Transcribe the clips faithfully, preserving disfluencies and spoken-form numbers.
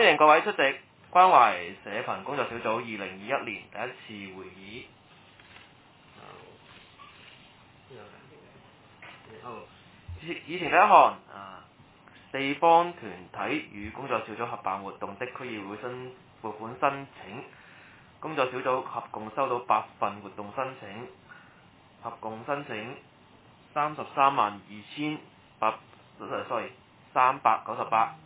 歡迎各位出席關懷社群工作小組二零二一年第一次會議。議程第一項啊，地方團體與工作小組合辦活動的區議會申撥款申請，工作小組合共收到八份活動申請，合共申請三十三萬二千八，sorry，三百九十八。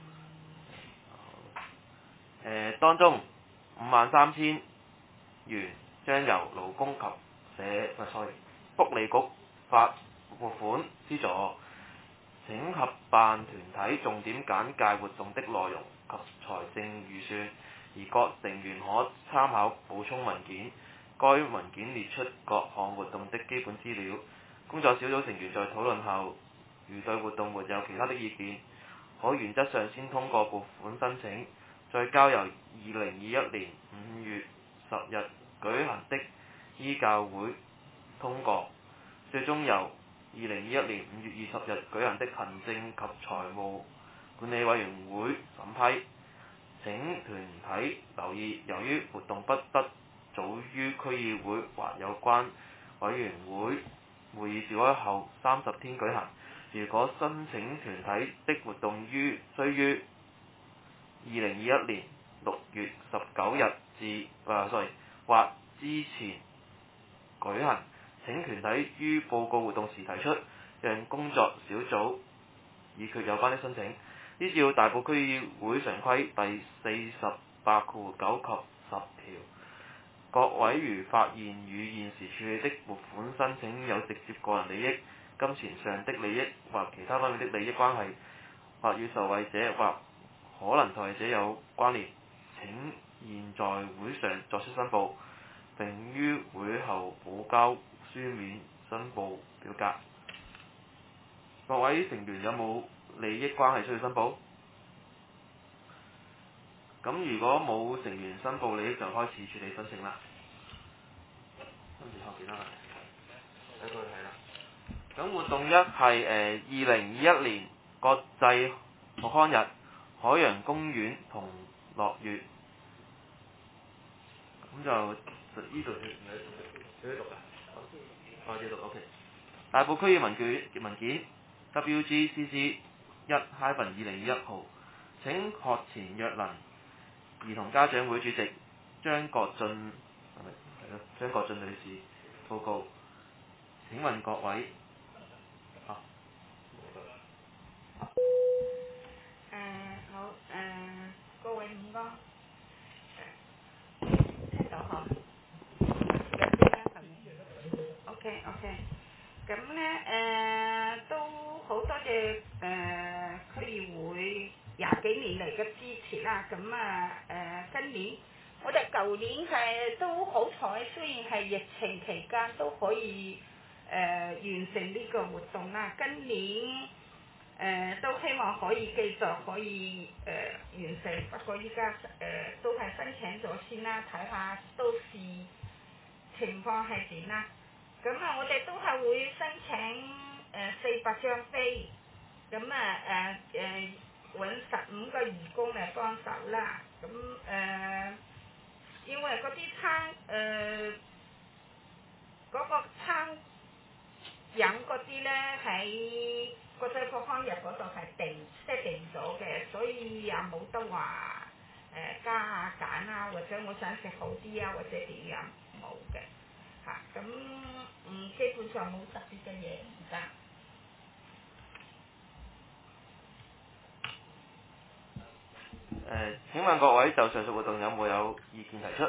誒，當中五萬三千元將由勞工及社唔係 sorry 福利局發撥款資助，請合辦團體重點簡介活動的內容及財政預算，而各成員可參考補充文件。該文件列出各項活動的基本資料。工作小組成員在討論後，如對活動沒有其他的意見，可原則上先通過撥款申請，再交由二零二一年五月十日舉行的醫教會通過，最終由二零二一年五月二十日舉行的行政及財務管理委員會審批。請團體留意，由於活動不得早於區議會或有關委員會會議召開後三十天舉行，如果申請團體的活動於須於二零二一年六月十九日至啊 sorry 或之前舉行，請團體於報告活動時提出，讓工作小組議決有關的申請。依照大埔區議會常規第四十八條九及十條，各位如發現與現時處理的撥款申請有直接個人利益、金錢上的利益或其他方面的利益關係，或與受惠者或可能受惠者有關聯，請現在會上作出申報，並於會後補交書面申報表格。各位成員有冇利益關係需要申報？咁如果冇成員申報利益，就開始處理申請啦。跟住後邊啦，睇佢係啦。咁活動一係誒二零二一年國際復康日，海洋公園同樂園。咁就呢度你你讀㗎？我要讀 OK。大埔區議文件文件 W G C C 一 hyphen 二零二一號，請學前弱能兒童家長會主席張國俊係咪係咯張國俊女士報告。請問各位啊？ 誒、呃、好誒、呃，各位午安。聽到嗬？有啲啦，係咪 ？OK OK。咁咧誒，都好多謝誒區議會廿幾年嚟嘅支持啦。咁啊誒，今年我哋舊年係都好彩，雖然係疫情期間都可以誒、呃、完成呢個活動啦。今年誒、呃、都希望可以繼續可以誒、呃、完成，不過依家誒都係申請咗先啦，睇下到時情況係點啦。咁啊，我哋都係會申請誒四百張飛，咁啊誒誒揾十五個義工嚟幫手啦。咁誒、呃，因為嗰啲餐誒嗰個餐飲嗰啲咧喺國際復康日嗰度係定即係定咗嘅，所以又冇得話誒、呃、加啊減啊，或者我想食好啲啊，或者點樣冇嘅嚇。咁、啊、嗯基本上冇特別嘅嘢唔得。 誒，請問各位就上述活動有冇有意見提出？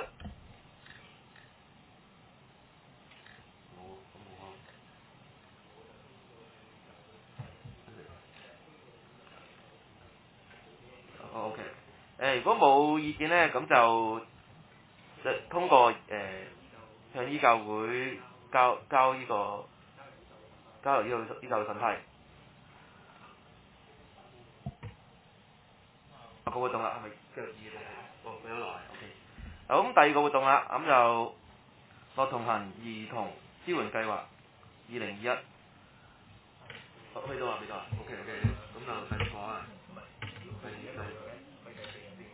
哦 OK。誒，如果冇意見咧，咁就即通過誒、呃、向醫教會交交呢、這個交由呢個醫教會審批。個活動啦，係咪繼續二嚟？哦，佢有來 OK。好，咁第二個活動啦，咁就樂同行兒童支援計劃二零二一。去到啊，去到啊 OK OK。咁就第二個啊，第第。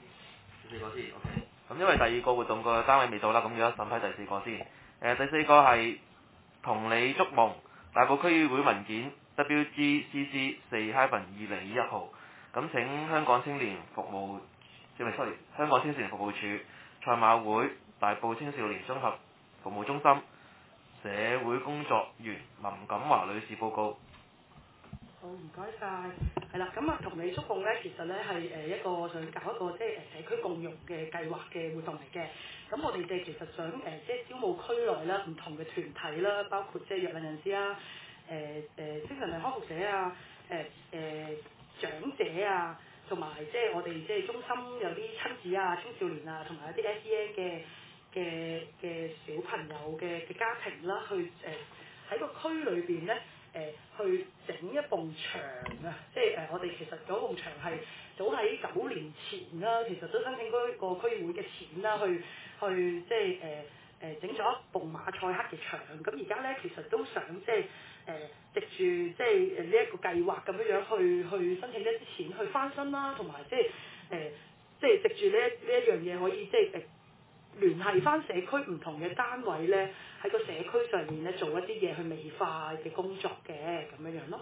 個先 ，OK。咁因為第二個活動個單位未到啦，咁而家審批第四個先。誒、第四個係同你築夢大埔區議會文件 W G C C 四 二零二一號，咁請香港青年服務，即係 sorry， 香港青少年服務處賽馬會大埔青少年綜合服務中心社會工作員林錦華女士報告。 好，唔該晒。係啦，咁啊同你觸碰咧，其實咧係誒一個想搞一個即係誒社區共融嘅計劃嘅活動嚟嘅。咁我哋哋其實想誒、呃、即係招募區內啦唔同嘅團體啦，包括即係弱能人士啊、誒、呃、誒、呃、精神病康復者啊、誒、呃、誒、呃、長者啊，同埋即係我哋即係中心有啲親子啊、青少年啊，同埋一啲 S E N 嘅嘅嘅小朋友嘅嘅家庭啦，去誒喺、呃、個區裏邊咧。誒、呃、去整一埲牆啊！即係誒、呃，我哋其實嗰埲牆係早喺九年前啦，其實都申請嗰個區議會嘅錢啦，去去即係誒誒整咗一埲馬賽克嘅牆。咁而家咧其實都想即係誒、呃、藉住即係誒呢一個計劃咁樣樣去去申請一啲錢去翻新啦，同埋即係誒即係藉住呢一呢一樣嘢可以即係誒。聯繫翻社區唔同嘅單位咧，喺個社區上面咧做一啲嘢去美化嘅工作嘅咁樣樣咯。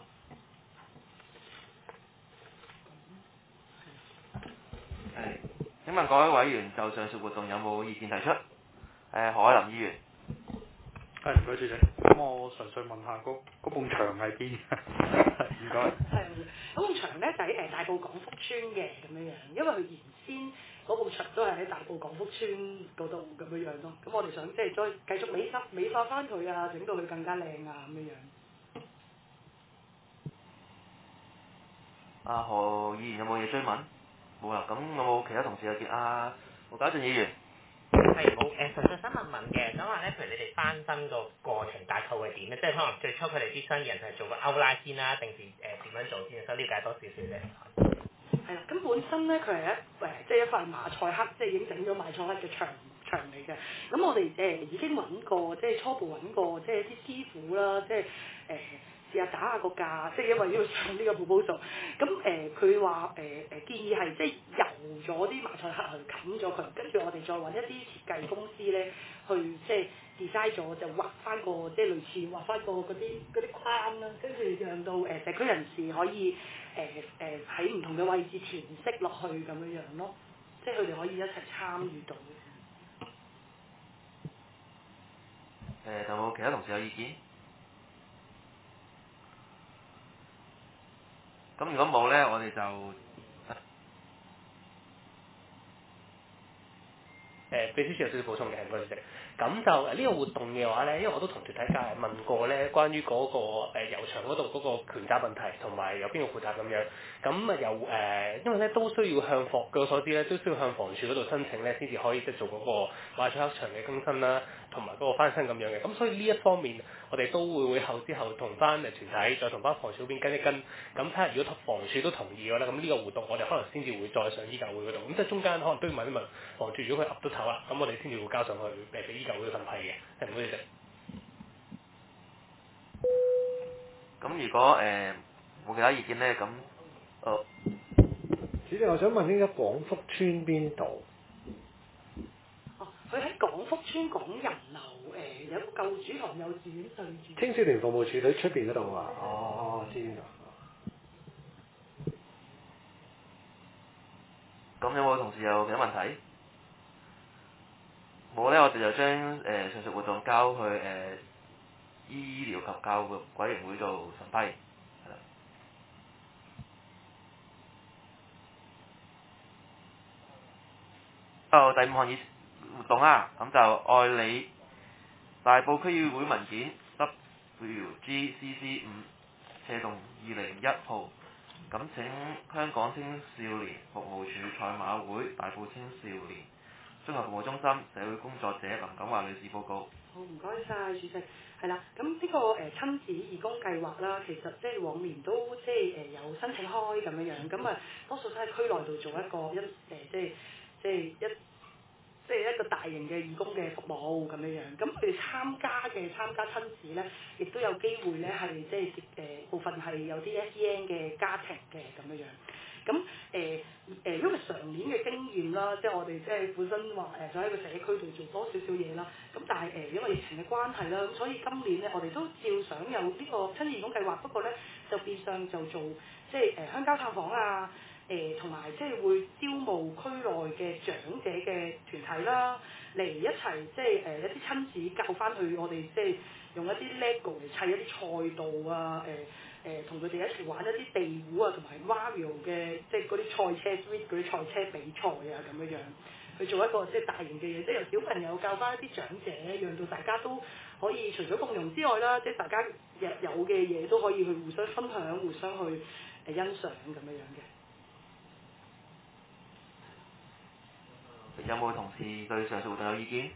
係，請問各位委員就上述活動有冇意見提出？誒、呃，何海林議員。 係，唔該主席。咁我純粹問下嗰嗰埲牆喺邊？唔該。 係，嗰埲牆咧就喺誒大埔廣福村嘅咁樣樣，因為佢原先嗰埲牆都係喺大埔廣福村嗰度咁樣樣咯。咁我哋想即係再繼續美化美化翻佢啊，整到佢更加靚啊咁樣樣。 阿何議員有冇嘢追問？冇啦，咁有冇其他同事有見？阿胡家俊議員。 係冇誒，純粹想問問嘅，想話咧，譬如你哋翻新個過程大概會點咧？即係可能最初佢哋啲商業人係做個歐拉先啦，定是誒點樣做先？想了解多少少啫。 係啦，咁本身咧佢係一誒即係一塊馬賽克，即係已經整咗馬賽克嘅牆牆嚟嘅。咁我哋誒、呃、已經揾過，即係初步揾過，即係啲師傅啦，即係誒。呃試下打下個價，即係因為要上呢個 proposal。咁誒佢話誒誒建議係即係油咗啲馬賽克去冚咗佢，跟住我哋再揾一啲設計公司咧去即係 design 咗就畫翻個即係類似畫翻個嗰啲嗰啲框啦，跟住讓到誒社區人士可以誒誒喺唔同嘅位置填色落去咁樣樣咯，即係佢哋可以一齊參與到嘅。 誒、呃，有冇其他同事有意見？咁如果冇咧，我哋就誒秘書處有少少補充嘅，唔該主席。咁就誒呢個活動嘅話咧，因為我都同團體界問過咧，關於嗰、那個誒油牆嗰度嗰個權責問題，同埋由邊個負責咁樣。咁啊由誒，因為咧都需要向房，據我所知咧，都需要向房署嗰度申請咧，先至可以即係做嗰個馬賽克牆嘅更新啦，同埋嗰個翻新咁樣嘅。咁所以呢一方面，我哋都會會後之後同翻誒團體，再同翻房署嗰邊跟一跟。咁睇下如果房署都同意嘅咧，咁呢個活動我哋可能先至會再上醫教會嗰度。咁即係中間可能都要問一問房署，如果佢噏到頭啦，咁我哋先至會交上去誒俾醫教會審批嘅。係唔該，主席。 咁如果誒冇、呃、其他意見咧，咁哦， 主席，我想問呢個廣福村邊度？ 哦，佢喺廣福村廣仁樓誒、呃、有個舊主堂幼稚園對住。 青少年服務處喺出邊嗰度啊？哦，知啦。 咁有冇同事有其他問題？冇咧，我哋就將誒、呃、上述活動交去誒、呃、醫療及教育委員會做審批，係啦。就第五項議活動啦，咁就愛你大埔區議會文件 W G C C 五斜棟二零一號，咁請香港青少年服務處賽馬會大埔青少年綜合服務中心社會工作者林錦華女士報告。 好，唔該晒，主席。係啦，咁呢、這個誒、呃、親子義工計劃啦，其實即係往年都即係誒、呃、有申請開咁樣樣，咁啊多數都喺區內度做一個一誒、呃、即係即係一即係一個大型嘅義工嘅服務咁樣樣。咁佢哋參加嘅參加親子咧，亦都有機會咧係即係誒、呃、部分係有啲 S E N 嘅家庭嘅咁樣樣。咁誒誒，因因為上年嘅經驗啦，即係我哋即係本身話誒想喺個社區度做多少少嘢啦，咁但係誒、呃、因為疫情嘅關係啦，咁所以今年咧我哋都照想有呢個親義工計劃，不過咧就變相就做即係誒鄉郊探訪啊，誒同埋即係會招募區內嘅長者嘅團體啦，嚟一齊即係誒、呃、一啲親子教翻去我哋即係用一啲 LEGO 嚟砌一啲賽道啊，誒、呃。誒同佢哋一齊玩一啲地壺啊，同埋 Mario 嘅即係嗰啲賽車 Switch 嗰啲賽車比賽啊咁樣樣，去做一個即係大型嘅嘢，即係由小朋友教翻一啲長者，讓到大家都可以除咗共融之外啦，即係大家有有嘅嘢都可以去互相分享、互相去誒欣賞咁樣樣嘅。 有冇同事對上述活動有意見？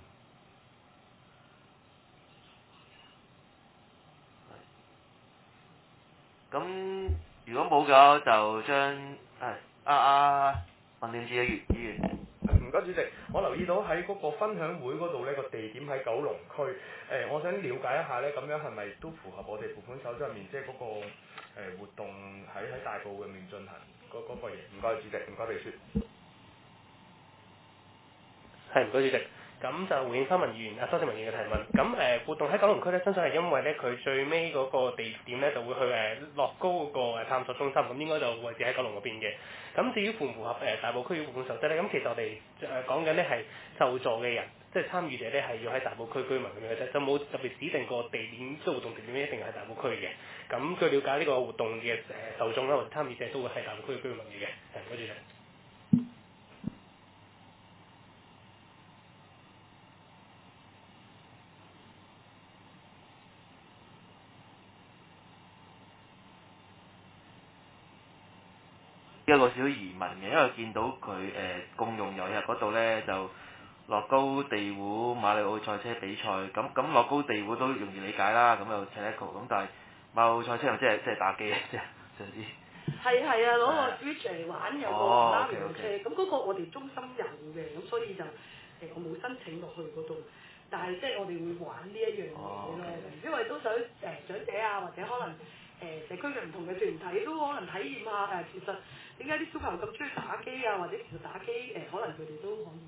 咁如果冇嘅，就將係啊啊民政處嘅議議員。 唔該主席，我留意到喺嗰個分享會嗰度呢個地點喺九龍區，誒、呃，我想了解一下呢，咁樣係咪都符合我哋撥款手冊入面即係嗰個、呃、活動喺喺大埔入面進行嗰嗰、嗰個嘢？唔該主席，唔該秘書。 係唔該主席。咁就回應翻文議員啊，多謝文議員嘅提問。咁誒、呃、活動喺九龍區咧，相信係因為咧佢最尾嗰個地點咧就會去誒樂高嗰個探索中心，咁應該就位置喺九龍嗰邊嘅。咁至於符唔符合誒、呃、大埔區嘅活動守則咧，咁其實我哋誒講緊咧係受助嘅人，即係參與者咧係要喺大埔區居民咁樣啫，就冇特別指定個地點，即係活動地點一定係大埔區嘅。咁據了解呢個活動嘅誒受眾啦或者參與者都會係大埔區嘅居民嚟嘅。係唔該主席。 一個小疑問嘅，因為見到佢誒、呃、共用遊戲嗰度咧就樂高地壺馬里奧賽車比賽，咁咁樂高地壺都容易理解啦，咁又砌 LEGO，咁但係馬里奧賽車又即係即係打機嘅啫，就知。 係係啊，攞個 Switch 嚟玩有個拉面車，咁嗰、哦 okay, okay. 個我哋中心有嘅，咁所以就誒、呃、我冇申請落去嗰度，但係即係我哋會玩呢一樣嘢咯，哦 okay. 因為都想誒、呃、長者啊或者可能誒、呃、社區嘅唔同嘅團體都可能體驗下誒、呃、其實。點解啲小朋友咁中意打機啊？或者其實打機誒、呃，可能佢哋都可以。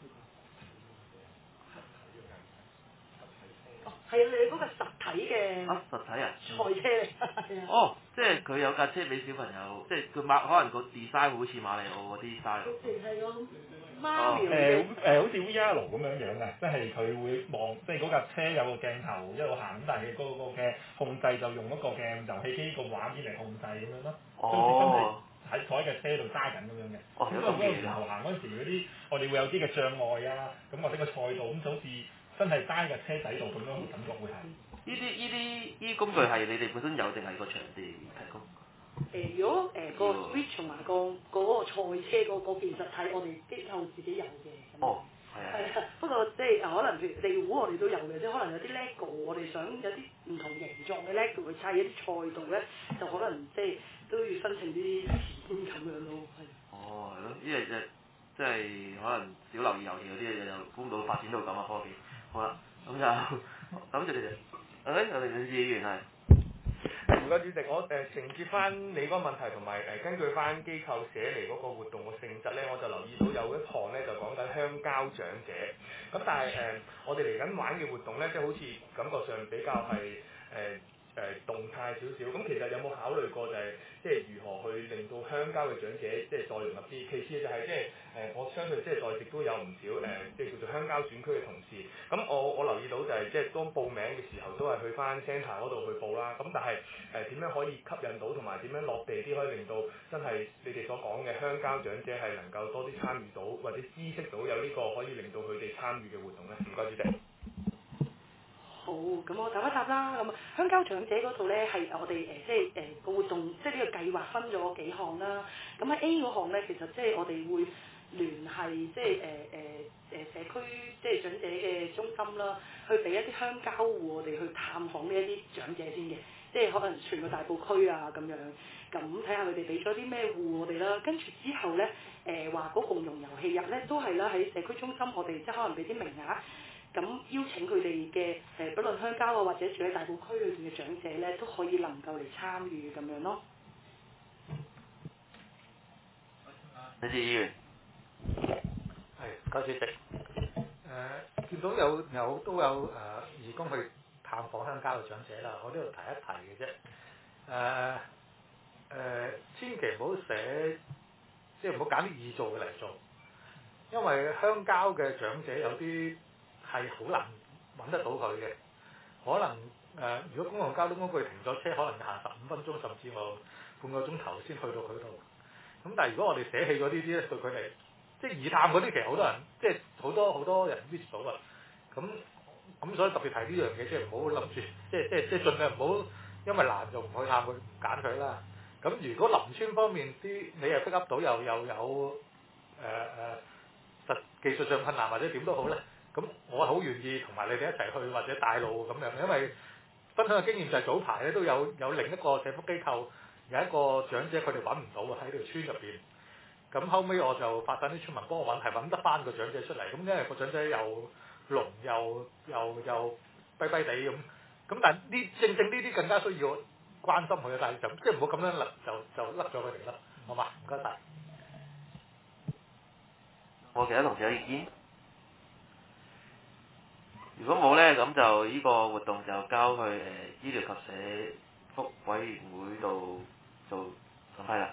哦，係啊，你嗰個實體嘅。 啊，實體啊。 賽車嚟。 哦，即係佢有架車俾小朋友，即係佢馬可能個 design 好似馬里奧嗰啲 style。好似係個 Mario 嘅。誒好似 V R 咁樣樣嘅，即係佢會望，即係嗰架車有個鏡頭一路行，咁但係嗰個嘅控制就用一個嘅遊戲機個畫面嚟控制咁樣咯。 哦。 喺坐喺架車度揸緊咁樣嘅， 咁嗰個嗰個然後行嗰陣時嗰啲，我哋會有啲嘅障礙啊，咁或者個賽道咁就好似真係揸架車仔度咁樣感覺會係。 呢啲呢啲呢啲工具係你哋本身有定係個場地提供？ 誒、呃，如果誒、呃、個 Switch 同埋個嗰個賽車嗰嗰件實體，我哋機構自己有嘅。 哦，係啊。係啊，不過即係可能譬如地壺我哋都有嘅，即係可能有啲 LEGO，我哋想有啲唔同形狀嘅 LEGO 去砌一啲賽道咧，就可能即係都要申請啲錢咁樣咯，係。 哦，係咯，呢樣嘢即係可能少留意遊戲嗰啲嘢，又估唔到發展到咁嘅科技。好啦，咁就咁就你哋，誒，我哋女議員係。 唔該主席，我誒、呃、承接翻你嗰個問題，同埋誒根據翻機構寫嚟嗰個活動嘅性質咧，我就留意到有一項咧就講緊鄉郊長者。咁但係誒、呃，我哋嚟緊玩嘅活動咧，即係好似感覺上比較係誒。呃誒、呃、動態少少，咁其實有冇考慮過就係、是、即係如何去令到鄉郊嘅長者即係再融入啲？其次就係、是、即係誒、呃，我相信即係在席都有唔少誒、呃，即係叫做鄉郊選區嘅同事。咁我我留意到就係、是、即係當報名嘅時候都係去翻 centre 嗰度去報啦。咁但係誒點樣可以吸引到同埋點樣落地啲，可以令到真係你哋所講嘅鄉郊長者係能夠多啲參與到，或者知識到有呢個可以令到佢哋參與嘅活動咧？唔該主席。 好，咁我答一答啦。咁鄉郊長者嗰度咧係我哋誒、呃、即係誒個活動，即係呢個計劃分咗幾項啦。咁喺 A 嗰項咧，其實即係我哋會聯繫即係誒誒誒社區即係長者嘅中心啦，去俾一啲鄉郊戶我哋去探訪呢一啲長者先嘅，即係可能全個大埔區啊咁樣，咁睇下佢哋俾咗啲咩戶我哋啦。跟住之後咧誒話嗰共融遊戲日咧都係啦，喺社區中心我哋即係可能俾啲名額。咁邀請佢哋嘅誒，不論鄉郊啊或者住喺大埔區裏邊嘅長者咧，都可以能夠嚟參與咁樣咯。 李志議員。 係，唔該主席。誒、呃，見到有有都有誒、呃、義工去探訪鄉郊嘅長者啦，我呢度提一提嘅啫。誒、呃、誒、呃，千祈唔好寫，即係唔好揀啲易做嘅嚟做，因為鄉郊嘅長者有啲係好難揾得到佢嘅，可能誒、呃，如果公共交通工具停咗車，可能要行十五分鐘，甚至我半個鐘頭先去到佢度。咁但係如果我哋捨棄咗呢啲咧，對佢哋，即係易探嗰啲，其實好多人，即係好多好多人 miss 到啊。咁咁所以特別提呢樣嘢，即係唔好諗住，即係即係即係盡量唔好因為難就唔去探佢，唔揀佢啦。咁如果林村方面啲你又 pick up 到又又有誒誒、呃、實技術上困難或者點都好咧，咁我好願意同埋你哋一齊去或者帶路咁樣，因為分享嘅經驗就係早排咧都有有另一個社福機構。有一個長者佢哋揾唔到啊，喺條村入邊。咁後尾我就發緊啲村民幫我揾，係揾得翻個長者出嚟。咁因為個長者又聾又又又跛跛地咁。咁但係呢正正呢啲更加需要關心佢嘅，但係就即係唔好咁樣就就甩咗佢哋啦，好嘛？唔該晒。 我其他同事有意見？如果冇咧，咁就呢個活動就交去誒、呃、醫療及社福委員會度做審批啦。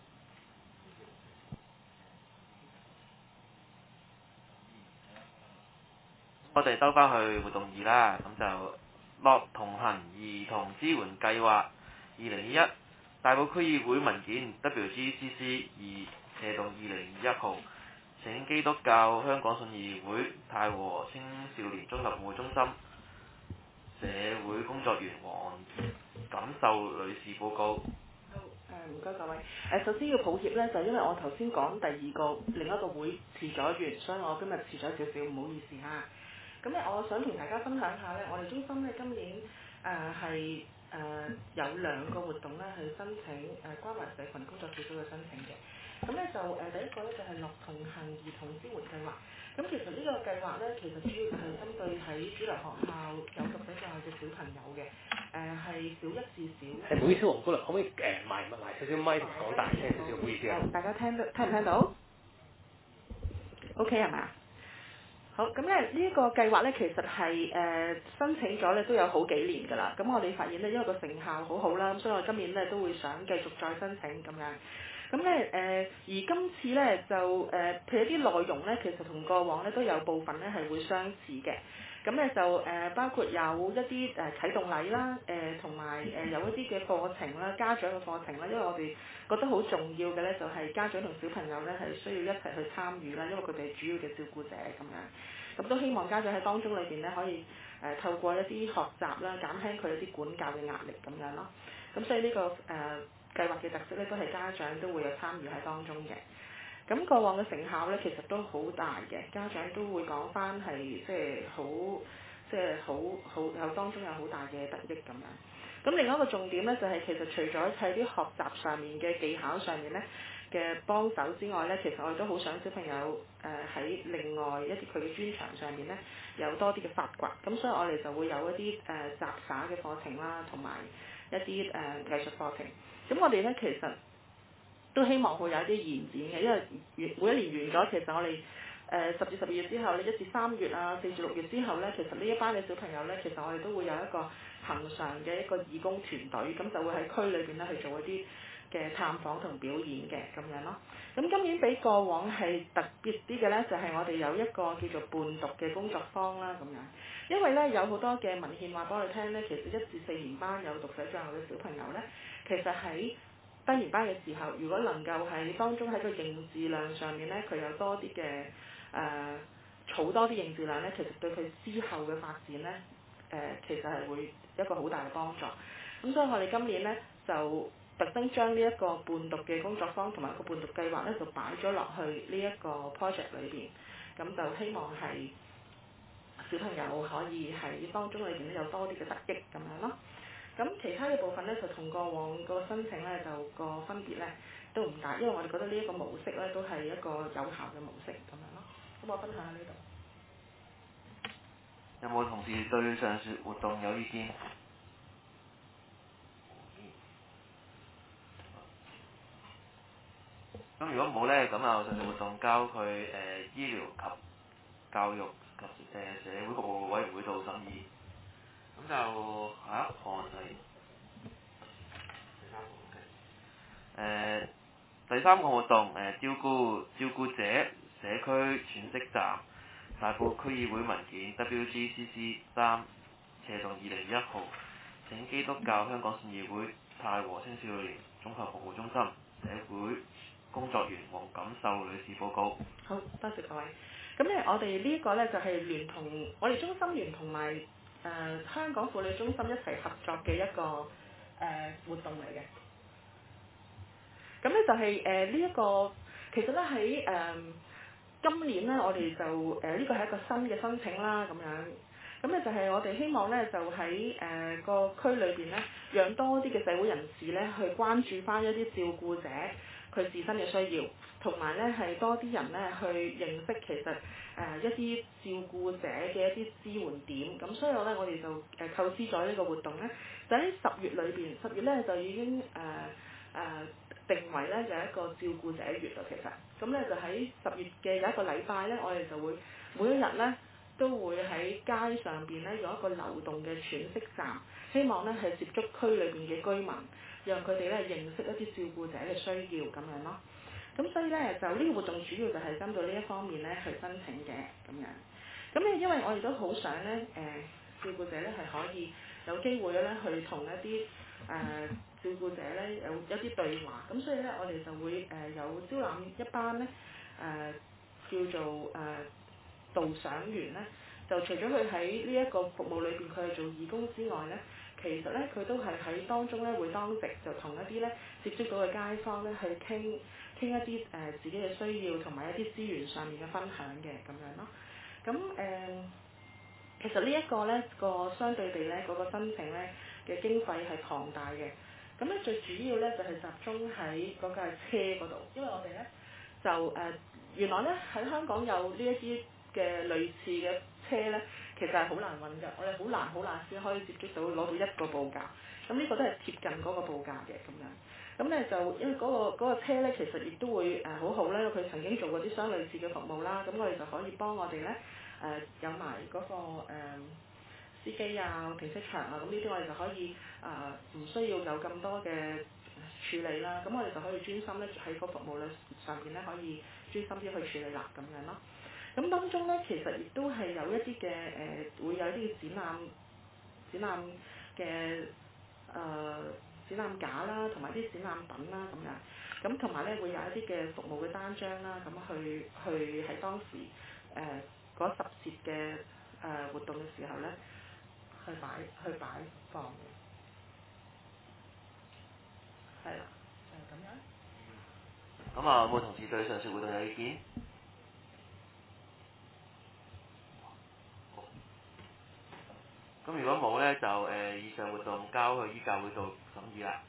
我哋兜翻去活動二啦，咁就樂同行兒童支援計劃二零二一大埔區議會文件 W G C C 二斜動二零二一號，請基督教香港信義會太和青少年綜合服務中心社會工作員黃錦秀女士報告。 好，誒唔該各位。誒首先要抱歉咧，就因為我頭先講第二個另一個會遲咗完，所以我今日遲咗少少，唔好意思嚇。咁咧，我想同大家分享下咧，我哋中心咧今年誒係誒有兩個活動咧去申請誒、呃、關懷社群工作小組嘅申請嘅。咁咧就誒、呃、第一個咧就係樂同行兒童支援計劃。咁其實呢個計劃咧，其實主要就係針對喺主流學校有讀者教育嘅小朋友嘅，誒、呃、係小一至小。 係唔好意思，黃姑娘，可唔可以誒埋埋埋少少咪同講大聲少少？唔好意思啊。 大家聽到聽唔聽到 ？OK 係嘛？好，咁咧呢個計劃咧其實係誒、呃、申請咗咧都有好幾年㗎啦。咁我哋發現咧，因為個成效好好啦，咁所以我今年咧都會想繼續再申請咁樣。咁咧誒，而今次咧就誒，譬、呃、如一啲內容咧，其實同過往咧都有部分咧係會相似嘅。咁咧就誒、呃，包括有一啲誒啟動禮啦，誒同埋誒有一啲嘅課程啦，家長嘅課程啦，因為我哋覺得好重要嘅咧，就係家長同小朋友咧係需要一齊去參與啦，因為佢哋係主要嘅照顧者咁樣。咁都希望家長喺當中裏邊咧可以誒、呃、透過一啲學習啦，減輕佢一啲管教嘅壓力咁樣咯。咁所以呢、這個誒、呃、計劃嘅特色咧，都係家長都會有參與喺當中嘅。咁過往嘅成效咧，其實都好大嘅，家長都會講翻係即係好，即係好好有當中有好大嘅得益咁樣。咁另外一個重點咧，就係、是、其實除咗喺啲學習上面嘅技巧上面咧嘅幫手之外咧，其實我哋都好想小朋友誒喺、呃、另外一啲佢嘅專長上面咧有多啲嘅發掘。咁所以我哋就會有一啲誒、呃、雜耍嘅課程啦，同埋一啲誒、呃、藝術課程。咁我哋咧其實都希望會有一啲延展嘅，因為每一年完咗，其實我哋誒十至十二月之後咧，一至三月啊，四至六月之後咧，其實呢一班嘅小朋友咧，其實我哋都會有一個恆常嘅一個義工團隊，咁就會喺區裏邊咧去做一啲嘅探訪同表演嘅咁樣咯。咁今年比過往係特別啲嘅咧，就係、是、我哋有一個叫做伴讀嘅工作坊啦咁樣。因為咧有好多嘅文獻話俾我哋聽咧，其實一至四年班有讀寫障礙嘅小朋友咧，其實喺低年班嘅時候，如果能夠喺當中喺個認字量上面咧，佢有多啲嘅誒儲多啲認字量咧，其實對佢之後嘅發展咧，誒、呃、其實係會一個好大嘅幫助。咁所以我哋今年咧就特登將呢一個伴讀嘅工作坊同埋一個伴讀計劃咧，就擺咗落去呢一個 project 裏邊，咁就希望係小朋友可以喺當中裏邊咧有多啲嘅得益咁樣咯。咁其他嘅部分咧，就同過往個申請咧，就個分別咧都唔大，因為我哋覺得呢一個模式咧，都係一個有效嘅模式咁樣咯。咁我分享下呢度。 有冇同事對上述活動有意見？咁咁如果冇咧，咁啊上述活動交去誒、呃、醫療及教育及誒、呃、社會服務委員會度審議。咁就下一項係第三項嘅。誒第三個活動誒、呃、照顧照顧者社區喘息站大埔區議會文件 W G C C 三斜棟二零一號，請基督教香港善義會太和青少年綜合服務中心社會工作員黃錦秀女士報告。 好，多謝各位。咁咧，我哋呢一個咧就係聯同我哋中心聯同埋誒香港婦女中心一齊合作嘅一個誒、呃、活動嚟嘅。咁咧就係誒呢一個，其實咧喺誒今年咧，我哋就誒呢、呃這個係一個新嘅申請啦，咁樣。咁咧就係我哋希望咧，就喺誒、呃、個區裏邊咧，讓多啲嘅社會人士咧去關注翻一啲照顧者佢自身嘅需要，同埋咧係多啲人咧去認識其實誒、呃、一啲照顧者嘅一啲支援點。咁所以咧，我哋就誒構思咗呢個活動咧，就喺十月裏邊，十月咧就已經誒誒、呃呃、定為咧就係一個照顧者月啦。其實咁咧就喺十月嘅有一個禮拜咧，我哋就會每一日咧，都會喺街上邊咧有一個流動嘅喘息站，希望咧係接觸區裏邊嘅居民，讓佢哋咧認識一啲照顧者嘅需要咁樣咯。咁所以咧就呢個活動主要就係針對呢一方面咧去申請嘅咁樣。咁咧因為我哋都好想咧誒、呃、照顧者咧係可以有機會咧去同一啲誒、呃、照顧者咧有一啲對話，咁所以咧我哋就會誒、呃、有招攬一班咧誒、呃、叫做誒、呃導賞員咧，就除咗佢喺呢一個服務裏邊佢係做義工之外咧，其實咧佢都係喺當中咧會當值，就同一啲咧接觸到嘅街坊咧去傾傾一啲誒、呃、自己嘅需要同埋一啲資源上面嘅分享嘅咁樣咯。咁誒、呃，其實呢一個咧個相對地咧嗰、那個申請咧嘅經費係龐大嘅。咁咧最主要咧就係、是、集中喺嗰架車嗰度，因為我哋咧就誒、呃、原來咧喺香港有呢一啲嘅類似嘅車咧，其實係好難揾㗎，我哋好難好難先可以接觸到攞到一個報價，咁呢個都係貼近嗰個報價嘅咁樣。咁咧就因為嗰、嗰個嗰個車咧，其實亦都會誒、呃、好好咧，佢曾經做過啲相類似嘅服務啦，咁我哋就可以幫我哋咧誒有埋嗰、嗰個、呃、司機啊、停車場啊，咁呢啲我哋就可以啊唔、呃、需要有咁多嘅處理啦，咁我哋就可以專心咧喺個服務咧上邊咧可以專心啲去處理啦咁樣咯。咁當中咧，其實亦都係有一啲嘅誒，會有一啲嘅展覽、展覽嘅誒、呃、展覽架啦，同埋啲展覽品啦咁樣。咁同埋咧會有一啲嘅服務嘅單張啦，咁去去喺當時誒嗰、呃、十節嘅誒活動嘅時候咧，去擺去擺放嘅。係啦，就係、是、咁樣。 咁啊，有冇同事對上述活動有意見？咁如果冇咧，就誒、呃、以上活動交去醫教會度審議啦。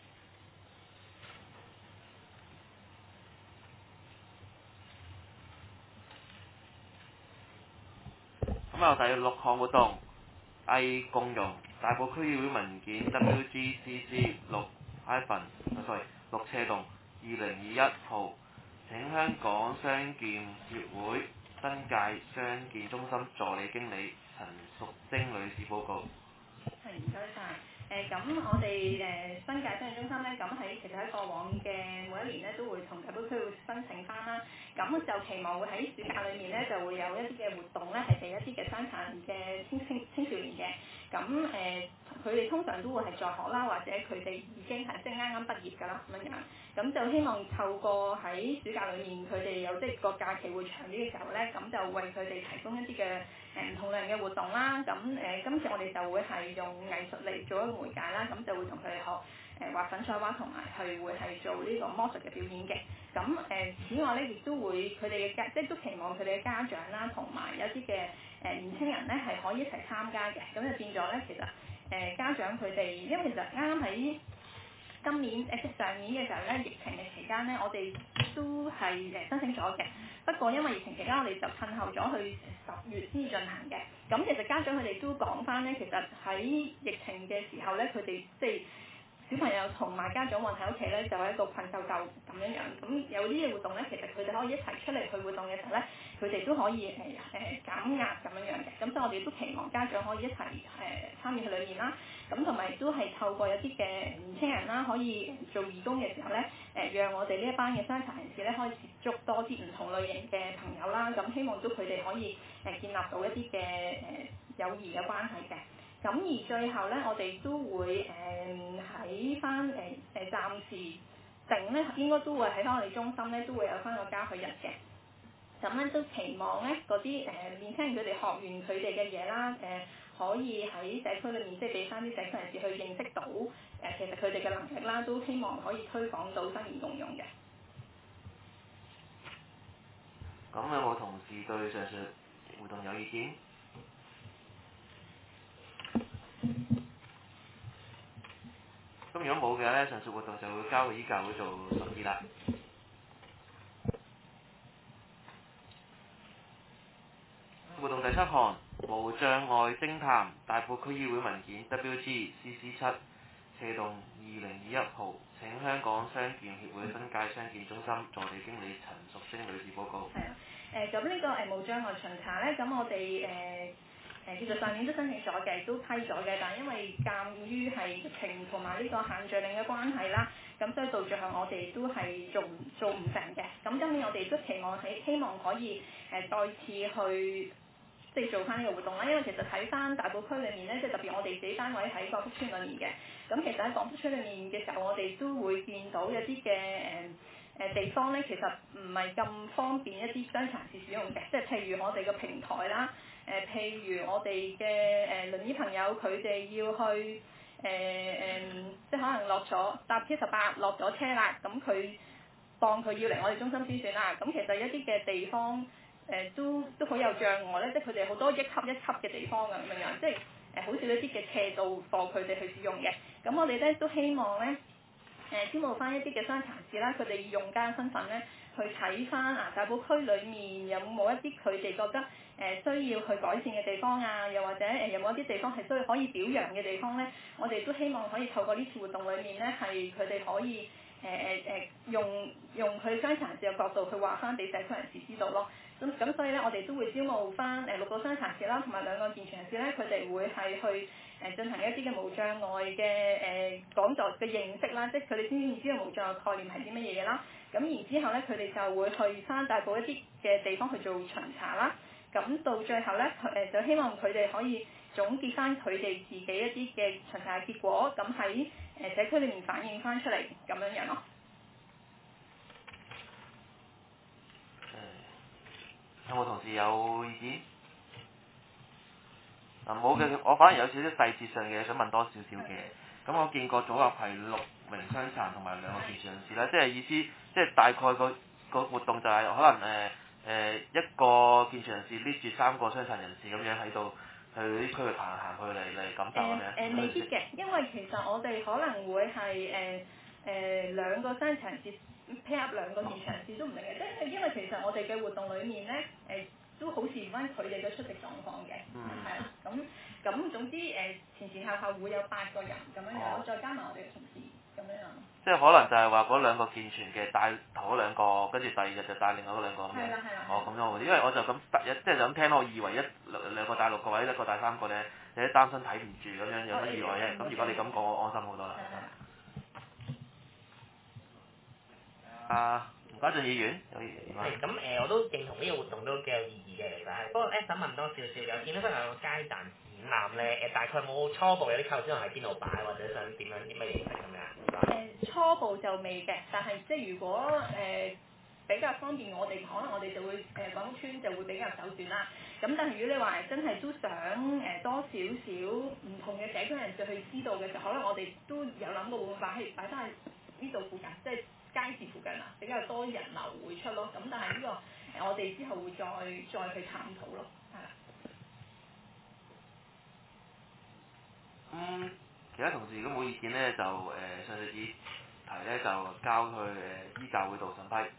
咁啊，第六項活動藝共融大埔區議會文件 W G C C 六 sorry 六斜棟二零二一號，請香港傷健協會新界傷健中心助理經理陳淑貞女士報告。 係，唔該晒。誒咁我哋誒新界傷健中心咧，咁喺其實喺過往嘅每一年咧，都會同大埔區會申請翻啦。咁就期望會喺暑假裏面咧，就會有一啲嘅活動咧，係俾一啲嘅傷殘嘅青青青少年嘅。咁誒，佢、呃、哋通常都會係在學啦，或者佢哋已經係即係啱啱畢業㗎啦咁樣。咁就希望透過喺暑假裏面，佢哋有即係個假期會長啲嘅時候咧，咁就為佢哋提供一啲嘅誒唔同類型嘅活動啦。咁誒、呃，今次我哋就會係用藝術嚟做一個媒介啦，咁就會同佢哋學誒畫粉彩畫，同埋係會係做呢個魔術嘅表演嘅。咁誒、呃，此外咧，亦都會佢哋嘅家，即係都期望佢哋嘅家長啦，同埋有啲嘅誒年輕人咧係可以一齊參加嘅。咁就變咗咧，其實誒、呃、家長佢哋，因為其實啱啱喺今年誒即係上年嘅時候咧，疫情嘅期間咧，我哋都係誒申請咗嘅。不過因為疫情期間，我哋就褪後咗去十月先至進行嘅。咁其實家長佢哋都講翻咧，其實喺疫情嘅時候咧，佢哋即係小朋友同埋家長韞喺屋企咧，就係一個困獸鬥咁樣樣。咁有呢啲活動咧，其實佢哋可以一齊出嚟去活動嘅時候咧，佢哋都可以誒誒、呃、減壓咁樣樣嘅。咁所以我哋都期望家長可以一齊誒、呃、參與去裏面啦。咁同埋都係透過有啲嘅年輕人啦，可以做義工嘅時候咧，誒、呃、讓我哋呢一班嘅傷殘人士咧，可以接觸多啲唔同類型嘅朋友啦。咁希望都佢哋可以誒建立到一啲嘅誒友誼嘅關係嘅。咁而最後咧，我哋都會誒喺翻誒誒暫時整咧，應該都會喺翻我哋中心咧，都會有翻個嘉許日嘅。咁咧都期望咧嗰啲誒年輕人佢哋學完佢哋嘅嘢啦，誒、呃、可以喺社區裏面即係俾翻啲社區人士去認識到誒、呃、其實佢哋嘅能力啦，都希望可以推廣到生兒共用嘅。 咁有冇同事對上述活動有意見？咁如果冇嘅咧，上述活動就會交去醫教會做審議啦。活動第七項，無障礙偵探大埔區議會文件 W G C C 七斜洞二零二一號，請香港傷健協會新界傷健中心助理經理陳淑貞女士報告。 係啊，誒咁呢個誒無障礙巡查咧，咁我哋誒誒其實上年都申請咗嘅，都批咗嘅，但係因為鑑於係疫情同埋呢個限聚令嘅關係啦，咁所以到最後我哋都係做做唔成嘅。咁今年我哋都期望喺希望可以誒再次去。即係做翻呢個活動啦，因為其實睇翻大埔區裏面咧，即係特別我哋自己單位喺廣福村裏面嘅，咁其實喺廣福村裏面嘅時候，我哋都會見到有啲嘅誒誒地方咧，其實唔係咁方便一啲傷殘人士使用嘅，即係譬如我哋嘅平台啦，誒、呃、譬如我哋嘅誒輪椅朋友佢哋要去誒誒、呃，即係可能落咗搭 T 十八落咗車啦，咁佢當佢要嚟我哋中心先算啦，咁其實一啲嘅地方。誒、呃、都都好有障礙咧，即係佢哋好多一級一級嘅地方咁樣樣，即係誒好少一啲嘅斜道幫佢哋去使用嘅。咁我哋咧都希望咧誒招募翻一啲嘅傷殘人士啦，佢哋以用家身份咧去睇翻啊大埔區裡面有冇一啲佢哋覺得誒、呃、需要去改善嘅地方啊，又或者誒有冇一啲地方係需要可以表揚嘅地方咧，我哋都希望可以透過呢次活動裡面咧係佢哋可以誒誒誒用用佢傷殘人士嘅角度去話翻俾社區人士知道咯。咁咁所以咧，我哋都會招募翻誒六個傷殘人士啦，同埋兩個健全人士咧，佢哋會係去誒進行一啲嘅無障礙嘅誒講座嘅認識啦，即係佢哋先至知道無障礙概念係啲乜嘢嘢啦。咁然之後咧，佢哋就會去翻大埔一啲嘅地方去做巡查啦。咁到最後咧，誒就希望佢哋可以總結翻佢哋自己一啲嘅巡查結果，咁喺誒社區裏面反映翻出嚟咁樣樣咯。 有冇同事有意見？嗱冇嘅，我反而有少少細節上嘅想問多少少嘅。咁我見個組合係六名傷殘同埋兩個健全人士啦，即係意思即係大概個個活動就係可能誒誒、呃呃、一個健全人士拎住三個傷殘人士咁樣喺度去啲區域行行去嚟嚟感受嘅。誒誒未必嘅，因為其實我哋可能會係誒誒兩個傷殘人士。pair up 兩個健全人士都唔定嘅，即係因為其實我哋嘅活動裡面咧，誒、呃、都好視翻佢哋嘅出席狀況嘅，係啦、嗯，咁咁總之誒、呃、前前後後會有八個人咁樣樣，哦、再加埋我哋嘅同事咁樣樣。即係可能就係話嗰兩個健全嘅帶頭嗰兩個，跟住第二日就帶另外嗰兩個咁樣。 係啦係啦。 哦，咁樣好啲，因為我就咁得一即係就咁聽，我以為一兩個帶六個或者一個帶三個咧，有啲擔心睇唔住咁樣，有乜意外啫。咁、哦、如果你咁講，我安心好多啦。啊，吳家俊議員有意見嗎？ 係咁誒，我都認同呢個活動都幾有意義嘅，其實係。不過咧，想問多少少，有見到佢有個街站展覽咧，誒大概冇初步有啲構思喺邊度擺，或者想點樣啲乜形式咁樣？ 誒初步就未嘅，但係即係如果誒、呃、比較方便我哋，可能我哋就會誒廣福村就會比較首選啦。咁但係如果你話真係都想誒、呃、多少少唔同嘅社區人士去知道嘅時候，可能我哋都有諗過會唔會擺喺擺翻喺呢度附近，即係街市附近啊，比較多人流會出咯。咁但係呢、這個誒、呃、我哋之後會再再去探討咯，係啦。 嗯，其他同事如果冇意見咧，就誒、呃、上述議題咧就交去誒、呃、醫教會度審批。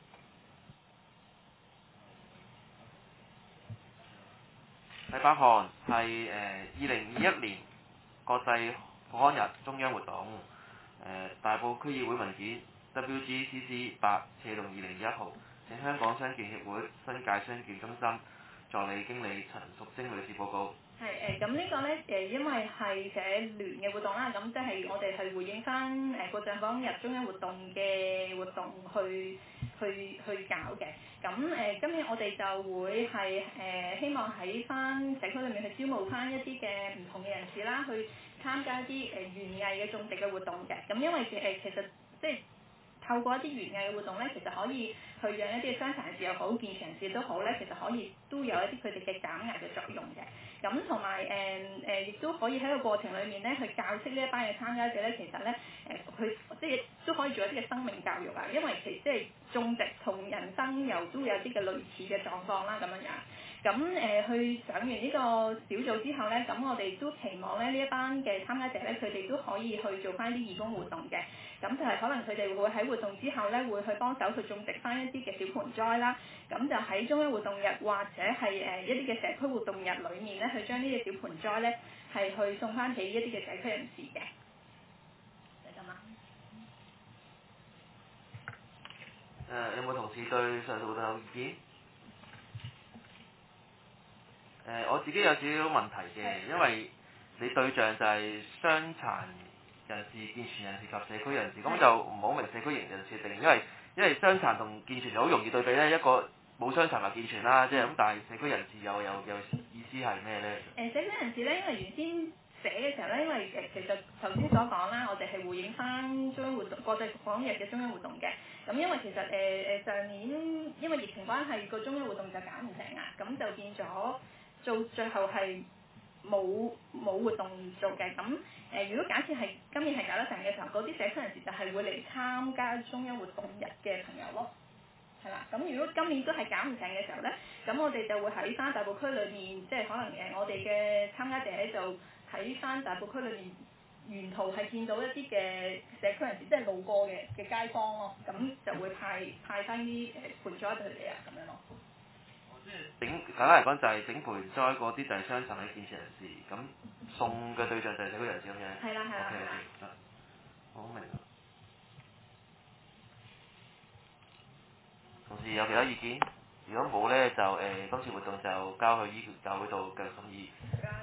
第八項係誒二零二一年國際婦康日中央活動， 呃、大埔區議會文件 W G C C 八斜龍二零一號，請香港傷健協會新界傷健中心助理經理陳淑貞女士報告。 係誒，咁、呃、呢個咧誒，因為係社聯嘅活動啦，咁即係我哋係回應翻誒國際訪日中央活動嘅活動去去去搞嘅。咁誒、呃，今年我哋就會係誒、呃、希望喺翻社區裏面去招募翻一啲嘅唔同嘅人士啦，去參加一啲誒園藝嘅種植嘅活動嘅。咁因為誒、呃、其實即係透過一啲園藝嘅活動咧，其實可以去讓一啲傷殘人士又好、健全人士都好咧，其實可以都有一啲佢哋嘅減壓嘅作用嘅。咁同埋誒誒，亦都可以喺個過程裏面咧，去教識呢一班嘅參加者咧，其實咧誒，佢、呃、即係都可以做一啲嘅生命教育啊。因為其即係種植同人生又都有啲嘅類似嘅狀況啦，咁樣樣。咁誒、呃、去上完呢個小組之後咧，咁我哋都期望咧呢一班嘅參加者咧，佢哋都可以去做翻啲義工活動嘅。咁就係可能佢哋會喺活動之後咧，會去幫手去種植翻一啲嘅小盆栽啦。咁就喺中央活動日或者係誒一啲嘅社區活動日裏面咧，去將呢啲小盆栽咧係去送翻俾一啲嘅社區人士嘅。就咁啦。 誒、呃、有冇同事對上述活動有意見？誒、呃、我自己有少少問題嘅，因為你對象就係傷殘人士、健全人士及社區人士，咁就唔好明社區型人士定，因為因為傷殘同健全就好容易對比咧，一個冇傷殘就健全啦，即係咁，但係社區人士又有有意思係咩咧？ 誒社區人士咧，因為原先寫嘅時候咧，因為誒其實頭先所講啦，我哋係回應翻中央活動國際訪日嘅中央活動嘅。咁因為其實誒誒、呃、上年因為疫情關係，個中央活動就搞唔成啊，咁就變咗做最後係冇冇活動做嘅。咁誒、呃、如果假設係今年係搞得成嘅時候，嗰啲社區人士就係會嚟參加中央活動日嘅朋友咯。係啦，咁如果今年都係搞唔成嘅時候咧，咁我哋就會喺翻大埔區裏面，即係可能誒我哋嘅參加者咧就喺翻大埔區裏面沿途係見到一啲嘅社區人士，即係路過嘅嘅街坊咯，咁就會派派翻啲誒盆栽俾佢哋啊，咁樣咯。 即係整簡單嚟講就係整盆栽嗰啲就係傷殘嘅健全人士，咁送嘅對象就係社區人士咁樣。 係啦係啦。 OK OK，好明。同時有其他意見？如果冇咧，就誒、呃、今次活動就交去醫教會度繼續審議。